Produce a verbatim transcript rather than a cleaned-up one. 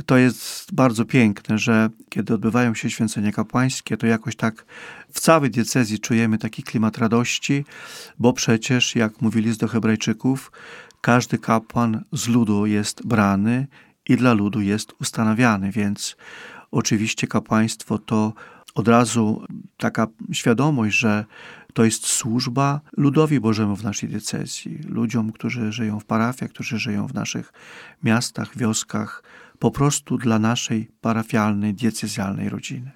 to jest bardzo piękne, że kiedy odbywają się święcenia kapłańskie, to jakoś tak w całej diecezji czujemy taki klimat radości, bo przecież, jak mówi list do Hebrajczyków, każdy kapłan z ludu jest brany i dla ludu jest ustanawiany, więc oczywiście kapłaństwo to od razu taka świadomość, że to jest służba ludowi Bożemu w naszej diecezji, ludziom, którzy żyją w parafiach, którzy żyją w naszych miastach, wioskach, po prostu dla naszej parafialnej, diecezjalnej rodziny.